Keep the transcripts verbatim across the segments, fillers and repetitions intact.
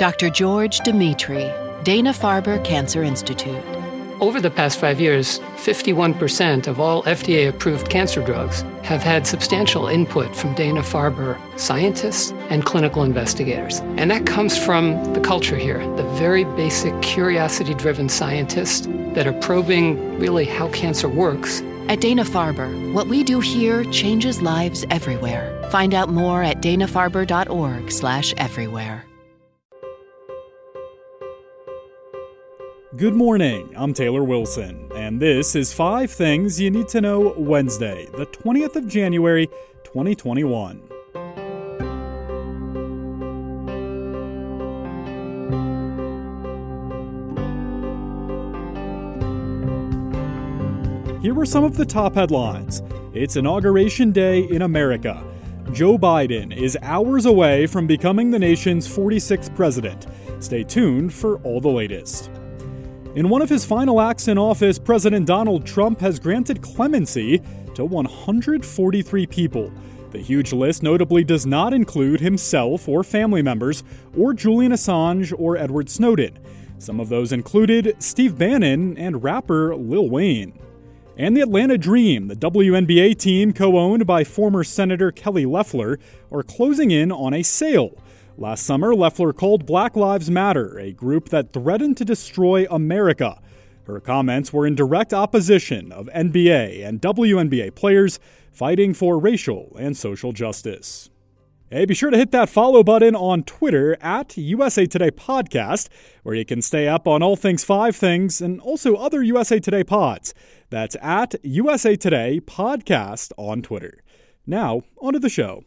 Doctor George Dimitri, Dana-Farber Cancer Institute. Over the past five years, fifty-one percent of all F D A-approved cancer drugs have had substantial input from Dana-Farber scientists and clinical investigators. And that comes from the culture here, the very basic curiosity-driven scientists that are probing really how cancer works. At Dana-Farber, what we do here changes lives everywhere. Find out more at dana farber dot org slash everywhere. Good morning, I'm Taylor Wilson, and this is Five Things You Need to Know Wednesday, the twentieth of January, twenty twenty-one. Here were some of the top headlines. It's Inauguration Day in America. Joe Biden is hours away from becoming the nation's forty-sixth president. Stay tuned for all the latest. In one of his final acts in office, President Donald Trump has granted clemency to one hundred forty-three people. The huge list notably does not include himself or family members, or Julian Assange or Edward Snowden. Some of those included Steve Bannon and rapper Lil Wayne. And the Atlanta Dream, the W N B A team co-owned by former Senator Kelly Loeffler, are closing in on a sale. Last summer, Loeffler called Black Lives Matter a group that threatened to destroy America. Her comments were in direct opposition of N B A and W N B A players fighting for racial and social justice. Hey, be sure to hit that follow button on Twitter at U S A Today Podcast, where you can stay up on all things Five Things and also other U S A Today pods. That's at U S A Today Podcast on Twitter. Now, onto the show.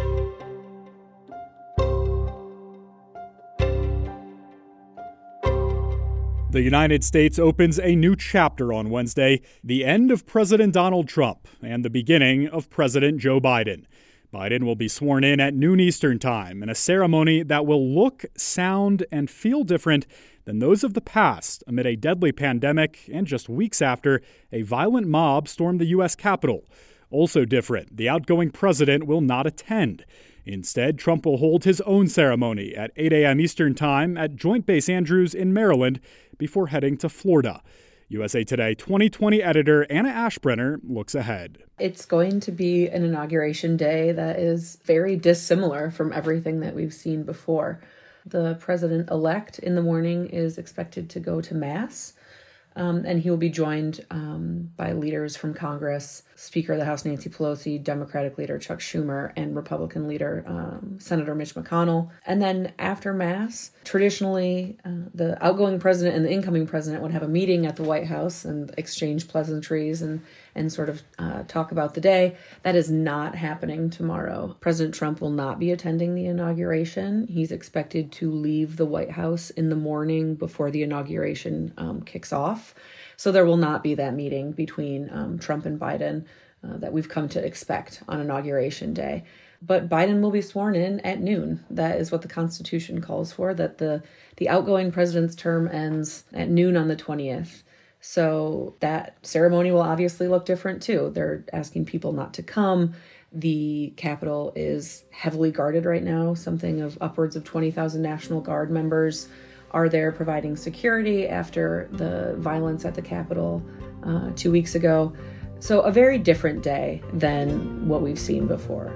The United States opens a new chapter on Wednesday, the end of President Donald Trump and the beginning of President Joe Biden. Biden will be sworn in at noon Eastern Time in a ceremony that will look, sound, and feel different than those of the past amid a deadly pandemic and just weeks after a violent mob stormed the U S Capitol. Also different, the outgoing president will not attend. Instead, Trump will hold his own ceremony at eight a.m. Eastern Time at Joint Base Andrews in Maryland before heading to Florida. U S A Today twenty twenty editor Anna Ashbrenner looks ahead. It's going to be an inauguration day that is very dissimilar from everything that we've seen before. The president-elect in the morning is expected to go to Mass, um, and he will be joined um, by leaders from Congress, Speaker of the House Nancy Pelosi, Democratic leader Chuck Schumer, and Republican leader um, Senator Mitch McConnell. And then after Mass, traditionally, uh, the outgoing president and the incoming president would have a meeting at the White House and exchange pleasantries and, and sort of uh, talk about the day. That is not happening tomorrow. President Trump will not be attending the inauguration. He's expected to leave the White House in the morning before the inauguration um, kicks off. So there will not be that meeting between um, Trump and Biden uh, that we've come to expect on Inauguration Day. But Biden will be sworn in at noon. That is what the Constitution calls for, that the, the outgoing president's term ends at noon on the twentieth. So that ceremony will obviously look different too. They're asking people not to come. The Capitol is heavily guarded right now, something of upwards of twenty thousand National Guard members are there providing security after the violence at the Capitol uh, two weeks ago. So a very different day than what we've seen before.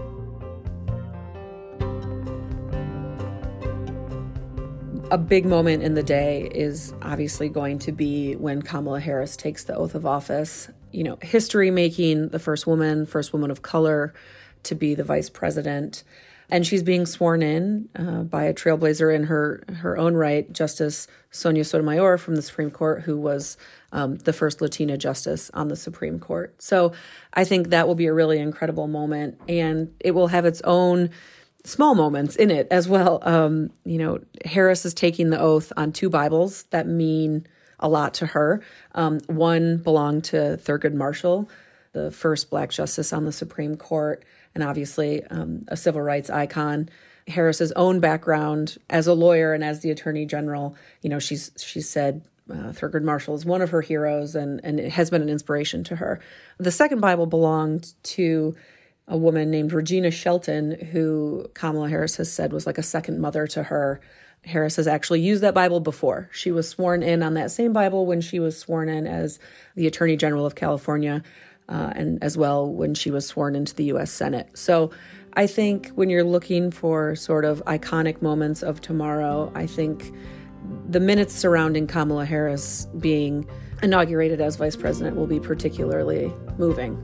A big moment in the day is obviously going to be when Kamala Harris takes the oath of office. You know, history making, the first woman, first woman of color to be the vice president. And she's being sworn in uh, by a trailblazer in her, her own right, Justice Sonia Sotomayor from the Supreme Court, who was um, the first Latina justice on the Supreme Court. So I think that will be a really incredible moment, and it will have its own small moments in it as well. Um, you know, Harris is taking the oath on two Bibles that mean a lot to her. Um, one belonged to Thurgood Marshall, the first Black justice on the Supreme Court, and obviously um, a civil rights icon. Harris's own background as a lawyer and as the Attorney General, you know, she's she's said uh, Thurgood Marshall is one of her heroes, and, and it has been an inspiration to her. The second Bible belonged to a woman named Regina Shelton, who Kamala Harris has said was like a second mother to her. Harris has actually used that Bible before. She was sworn in on that same Bible when she was sworn in as the Attorney General of California, uh, and as well when she was sworn into the U S Senate. So I think when you're looking for sort of iconic moments of tomorrow, I think the minutes surrounding Kamala Harris being inaugurated as vice president will be particularly moving.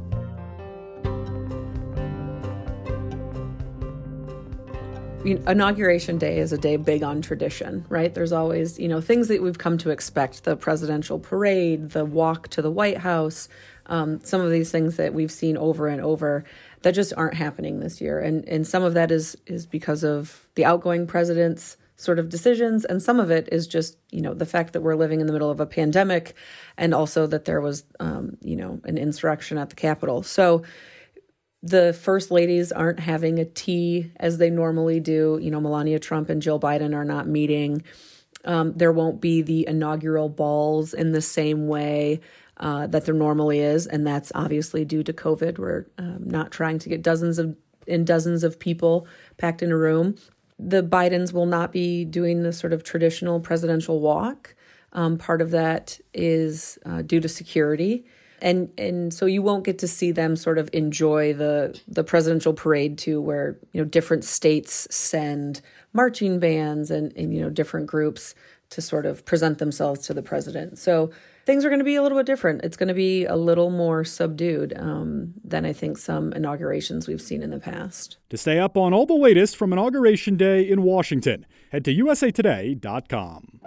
Inauguration Day is a day big on tradition, right? There's always, you know, things that we've come to expect, the presidential parade, the walk to the White House, um, some of these things that we've seen over and over that just aren't happening this year. And and some of that is is because of the outgoing president's sort of decisions. And some of it is just, you know, the fact that we're living in the middle of a pandemic, and also that there was, um, you know, an insurrection at the Capitol. So the first ladies aren't having a tea as they normally do. You know, Melania Trump and Jill Biden are not meeting. Um, there won't be the inaugural balls in the same way uh, that there normally is. And that's obviously due to COVID. We're um, not trying to get dozens of and dozens of people packed in a room. The Bidens will not be doing the sort of traditional presidential walk. Um, part of that is uh, due to security. And and so you won't get to see them sort of enjoy the the presidential parade too, where, you know, different states send marching bands and, and, you know, different groups to sort of present themselves to the president. So things are going to be a little bit different. It's going to be a little more subdued um, than I think some inaugurations we've seen in the past. To stay up on all the latest from Inauguration Day in Washington, head to U S A Today dot com.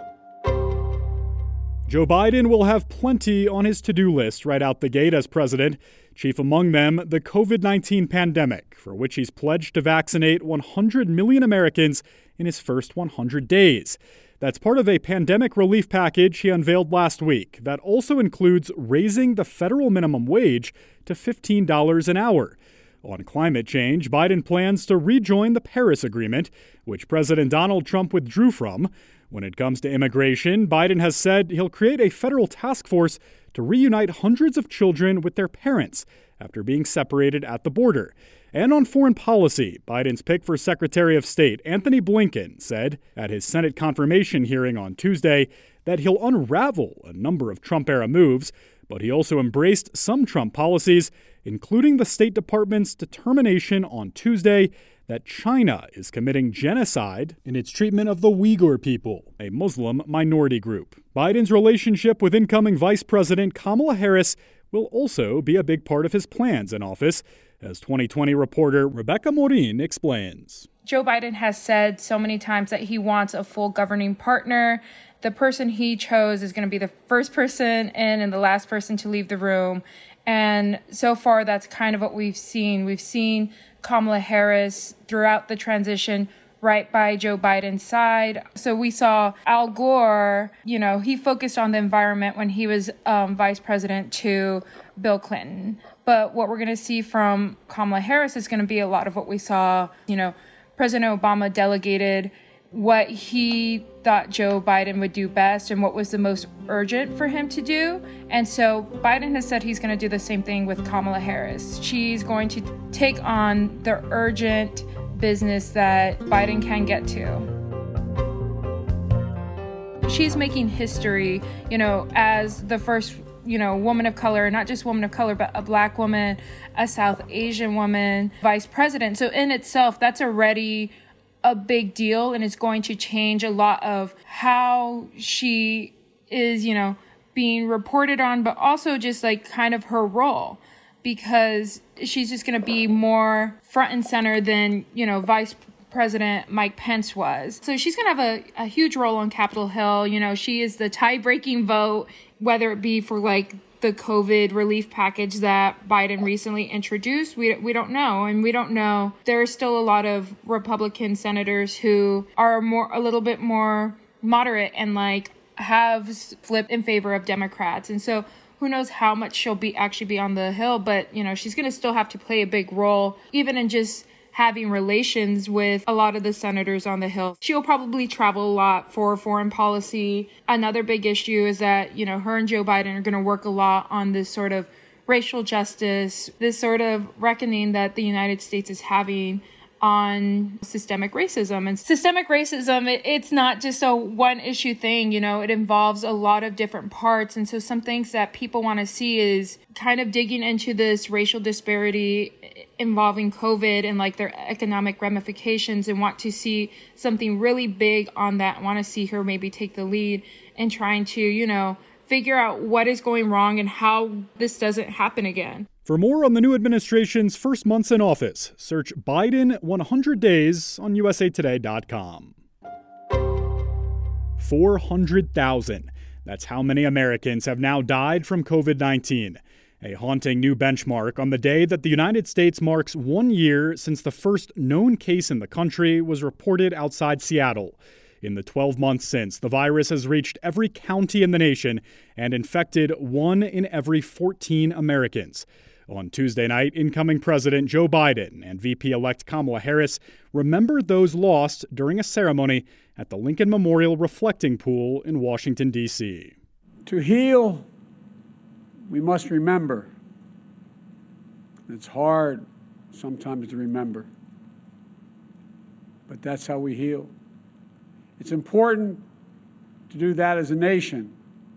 Joe Biden will have plenty on his to-do list right out the gate as president, chief among them the covid nineteen pandemic, for which he's pledged to vaccinate one hundred million Americans in his first one hundred days. That's part of a pandemic relief package he unveiled last week that also includes raising the federal minimum wage to fifteen dollars an hour. On climate change, Biden plans to rejoin the Paris Agreement, which President Donald Trump withdrew from. When it comes to immigration, Biden has said he'll create a federal task force to reunite hundreds of children with their parents after being separated at the border. And on foreign policy, Biden's pick for Secretary of State, Anthony Blinken, said at his Senate confirmation hearing on Tuesday that he'll unravel a number of Trump-era moves, but he also embraced some Trump policies, including the State Department's determination on Tuesday that China is committing genocide in its treatment of the Uyghur people, a Muslim minority group. Biden's relationship with incoming Vice President Kamala Harris will also be a big part of his plans in office, as twenty twenty reporter Rebecca Morin explains. Joe Biden has said so many times that he wants a full governing partner. The person he chose is going to be the first person in and the last person to leave the room. And so far, that's kind of what we've seen. We've seen Kamala Harris throughout the transition right by Joe Biden's side. So we saw Al Gore, you know, he focused on the environment when he was um, vice president to Bill Clinton. But what we're going to see from Kamala Harris is going to be a lot of what we saw. You know, President Obama delegated what he thought Joe Biden would do best and what was the most urgent for him to do. And so Biden has said he's going to do the same thing with Kamala Harris. She's going to take on the urgent business that Biden can get to. She's making history, you know, as the first, you know, woman of color, not just woman of color, but a Black woman, a South Asian woman, vice president. So in itself, that's already a big deal, and it's going to change a lot of how she is, you know, being reported on, but also just like kind of her role, because she's just going to be more front and center than, you know, Vice President Mike Pence was. So she's going to have a, a huge role on Capitol Hill. You know, she is the tie-breaking vote, whether it be for like the COVID relief package that Biden recently introduced. We we don't know. And we don't know. There are still a lot of Republican senators who are more a little bit more moderate and like have flipped in favor of Democrats. And so who knows how much she'll be actually be on the Hill. But, you know, she's going to still have to play a big role, even in just having relations with a lot of the senators on the Hill. She'll probably travel a lot for foreign policy. Another big issue is that, you know, her and Joe Biden are going to work a lot on this sort of racial justice, this sort of reckoning that the United States is having on systemic racism. And systemic racism, it, it's not just a one issue thing, you know, it involves a lot of different parts. And so some things that people want to see is kind of digging into this racial disparity involving COVID and like their economic ramifications, and want to see something really big on that, want to see her maybe take the lead in trying to, you know, figure out what is going wrong and how this doesn't happen again. For more on the new administration's first months in office, search Biden one hundred days on U S A Today dot com. four hundred thousand. That's how many Americans have now died from COVID nineteen. A haunting new benchmark on the day that the United States marks one year since the first known case in the country was reported outside Seattle. In the twelve months since, the virus has reached every county in the nation and infected one in every fourteen Americans. On Tuesday night, incoming President Joe Biden and V P-elect Kamala Harris remembered those lost during a ceremony at the Lincoln Memorial Reflecting Pool in Washington, D C. To heal, we must remember. It's hard sometimes to remember, but that's how we heal. It's important to do that as a nation.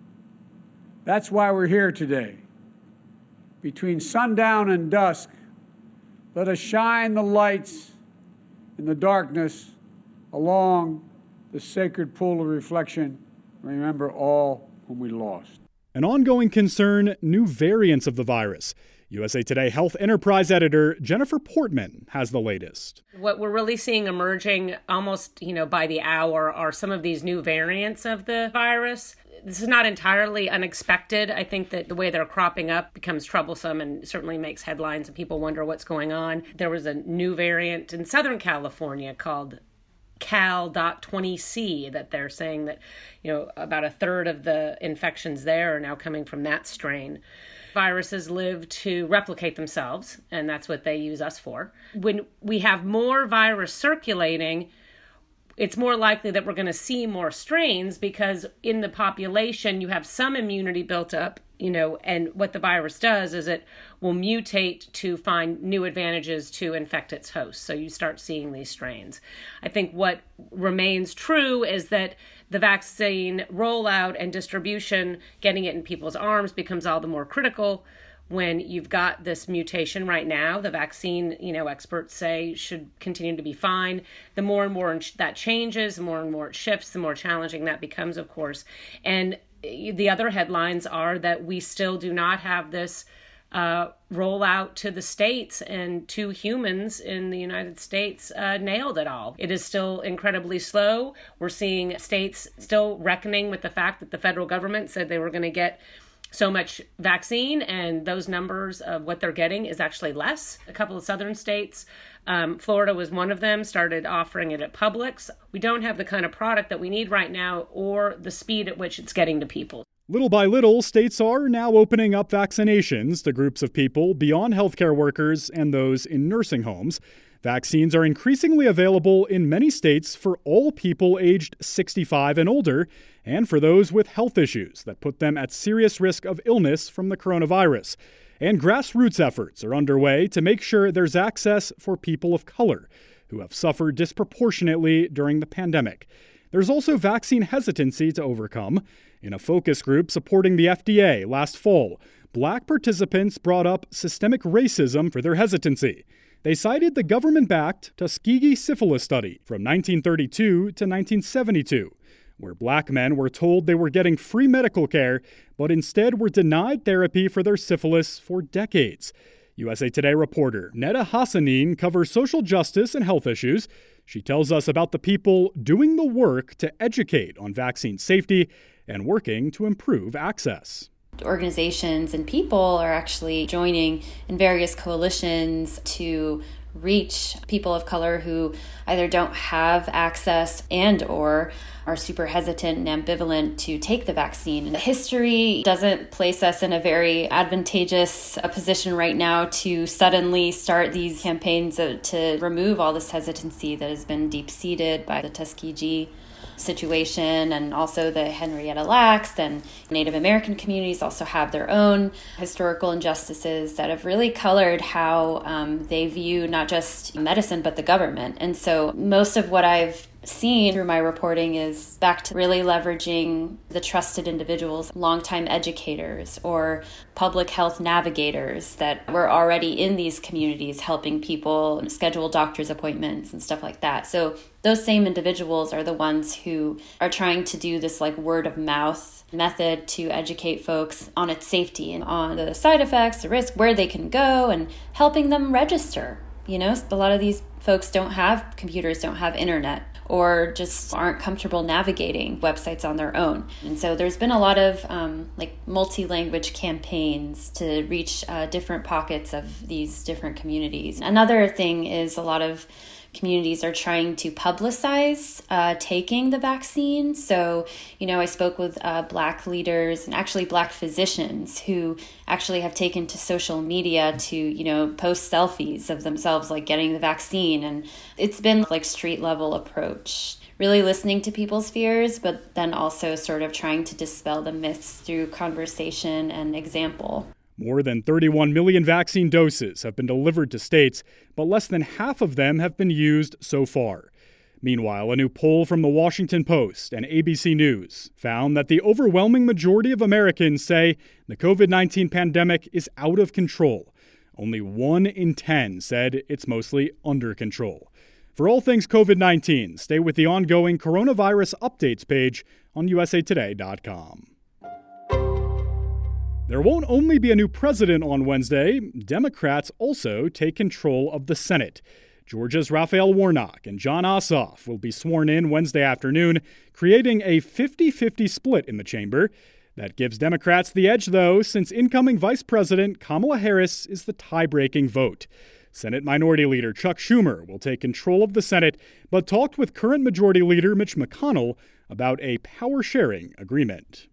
That's why we're here today. Between sundown and dusk, let us shine the lights in the darkness along the sacred pool of reflection. Remember all whom we lost. An ongoing concern, new variants of the virus. U S A Today Health Enterprise Editor Jennifer Portman has the latest. What we're really seeing emerging almost, you know, by the hour are some of these new variants of the virus. This is not entirely unexpected. I think that the way they're cropping up becomes troublesome and certainly makes headlines and people wonder what's going on. There was a new variant in Southern California called Cal twenty C that they're saying that, you know, about a third of the infections there are now coming from that strain. Viruses live to replicate themselves, and that's what they use us for. When we have more virus circulating, it's more likely that we're going to see more strains because in the population, you have some immunity built up, you know, and what the virus does is it will mutate to find new advantages to infect its host. So you start seeing these strains. I think what remains true is that the vaccine rollout and distribution, getting it in people's arms, becomes all the more critical when you've got this mutation right now. The vaccine, you know, experts say should continue to be fine. The more and more that changes, the more and more it shifts, the more challenging that becomes, of course. And the other headlines are that we still do not have this uh, rollout to the states and to humans in the United States uh, nailed at all. It is still incredibly slow. We're seeing states still reckoning with the fact that the federal government said they were going to get so much vaccine, and those numbers of what they're getting is actually less. A couple of southern states, um, Florida was one of them, started offering it at Publix. We don't have the kind of product that we need right now or the speed at which it's getting to people. Little by little, states are now opening up vaccinations to groups of people beyond healthcare workers and those in nursing homes. Vaccines are increasingly available in many states for all people aged sixty-five and older, and for those with health issues that put them at serious risk of illness from the coronavirus. And grassroots efforts are underway to make sure there's access for people of color who have suffered disproportionately during the pandemic. There's also vaccine hesitancy to overcome. In a focus group supporting the F D A last fall, Black participants brought up systemic racism for their hesitancy. They cited the government-backed Tuskegee syphilis study from nineteen thirty-two to nineteen seventy-two, where Black men were told they were getting free medical care, but instead were denied therapy for their syphilis for decades. U S A Today reporter Neda Hassanein covers social justice and health issues. She tells us about the people doing the work to educate on vaccine safety and working to improve access. Organizations and people are actually joining in various coalitions to reach people of color who either don't have access and or are super hesitant and ambivalent to take the vaccine. And history doesn't place us in a very advantageous position right now to suddenly start these campaigns to remove all this hesitancy that has been deep-seated by the Tuskegee situation, and also the Henrietta Lacks and Native American communities also have their own historical injustices that have really colored how um, they view not not just medicine, but the government. And so most of what I've seen through my reporting is back to really leveraging the trusted individuals, longtime educators or public health navigators that were already in these communities helping people schedule doctor's appointments and stuff like that. So those same individuals are the ones who are trying to do this like word of mouth method to educate folks on its safety and on the side effects, the risk, where they can go, and helping them register. You know, a lot of these folks don't have computers, don't have internet, or just aren't comfortable navigating websites on their own. And so there's been a lot of um, like multi-language campaigns to reach uh, different pockets of these different communities. Another thing is a lot of communities are trying to publicize uh, taking the vaccine. So, you know, I spoke with uh, Black leaders and actually Black physicians who actually have taken to social media to, you know, post selfies of themselves like getting the vaccine. And it's been like street level approach, really listening to people's fears, but then also sort of trying to dispel the myths through conversation and example. More than thirty-one million vaccine doses have been delivered to states, but less than half of them have been used so far. Meanwhile, a new poll from the Washington Post and A B C News found that the overwhelming majority of Americans say the covid nineteen pandemic is out of control. Only one in ten said it's mostly under control. For all things covid nineteen, stay with the ongoing coronavirus updates page on U S A Today dot com. There won't only be a new president on Wednesday. Democrats also take control of the Senate. Georgia's Raphael Warnock and Jon Ossoff will be sworn in Wednesday afternoon, creating a fifty-fifty split in the chamber. That gives Democrats the edge, though, since incoming Vice President Kamala Harris is the tie-breaking vote. Senate Minority Leader Chuck Schumer will take control of the Senate, but talked with current Majority Leader Mitch McConnell about a power-sharing agreement.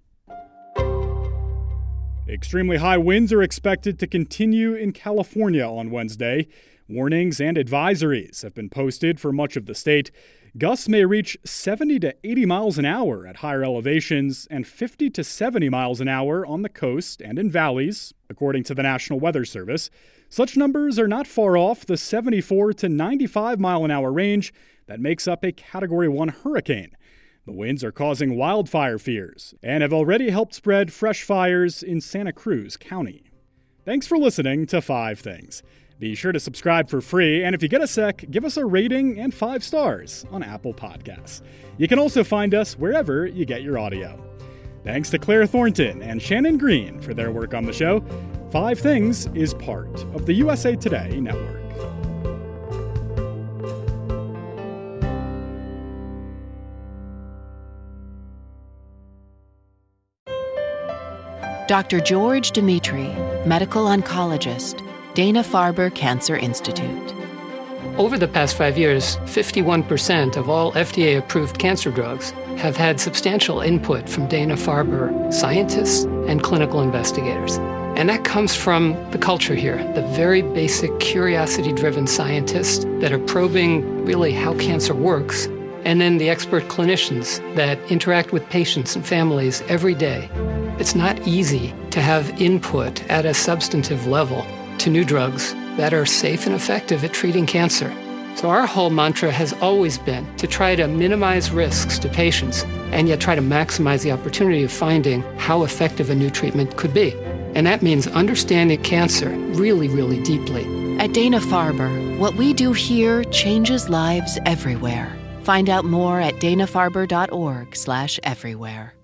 Extremely high winds are expected to continue in California on Wednesday. Warnings and advisories have been posted for much of the state. Gusts may reach seventy to eighty miles an hour at higher elevations and fifty to seventy miles an hour on the coast and in valleys, according to the National Weather Service. Such numbers are not far off the seventy-four to ninety-five mile an hour range that makes up a Category one hurricane. The winds are causing wildfire fears and have already helped spread fresh fires in Santa Cruz County. Thanks for listening to Five Things. Be sure to subscribe for free, and if you get a sec, give us a rating and five stars on Apple Podcasts. You can also find us wherever you get your audio. Thanks to Claire Thornton and Shannon Green for their work on the show. Five Things is part of the U S A Today network. Doctor George Dimitri, medical oncologist, Dana-Farber Cancer Institute. Over the past five years, fifty-one percent of all F D A-approved cancer drugs have had substantial input from Dana-Farber scientists and clinical investigators. And that comes from the culture here, the very basic curiosity-driven scientists that are probing really how cancer works, and then the expert clinicians that interact with patients and families every day. It's not easy to have input at a substantive level to new drugs that are safe and effective at treating cancer. So our whole mantra has always been to try to minimize risks to patients and yet try to maximize the opportunity of finding how effective a new treatment could be. And that means understanding cancer really, really deeply. At Dana-Farber, what we do here changes lives everywhere. Find out more at dana farber dot org slash everywhere.